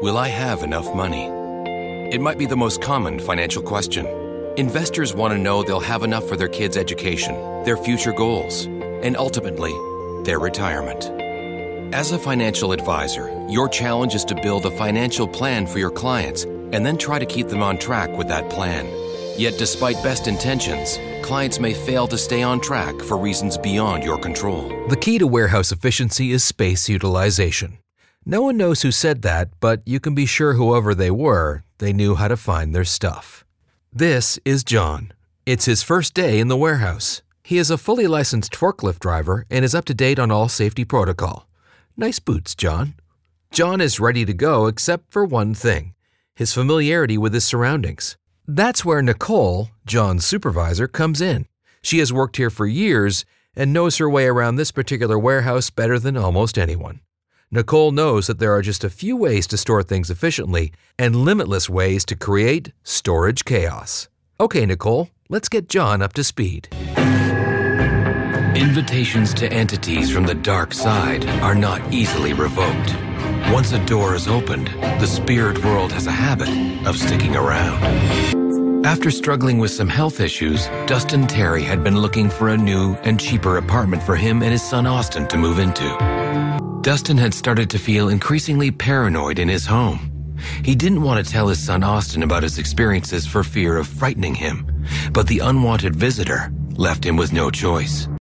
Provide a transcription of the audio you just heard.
Will I have enough money? It might be the most common financial question. Investors want to know they'll have enough for their kids' education, their future goals, and ultimately, their retirement. As a financial advisor, your challenge is to build a financial plan for your clients and then try to keep them on track with that plan. Yet despite best intentions, clients may fail to stay on track for reasons beyond your control. The key to warehouse efficiency is space utilization. No one knows who said that, but you can be sure whoever they were, they knew how to find their stuff. This is John. It's his first day in the warehouse. He is a fully licensed forklift driver and is up to date on all safety protocol. Nice boots, John. John is ready to go except for one thing, his familiarity with his surroundings. That's where Nicole, John's supervisor, comes in. She has worked here for years and knows her way around this particular warehouse better than almost anyone. Nicole knows that there are just a few ways to store things efficiently and limitless ways to create storage chaos. Okay, Nicole, let's get John up to speed. Invitations to entities from the dark side are not easily revoked. Once a door is opened, the spirit world has a habit of sticking around. After struggling with some health issues, Dustin Terry had been looking for a new and cheaper apartment for him and his son Austin to move into. Dustin had started to feel increasingly paranoid in his home. He didn't want to tell his son Austin about his experiences for fear of frightening him, but the unwanted visitor left him with no choice.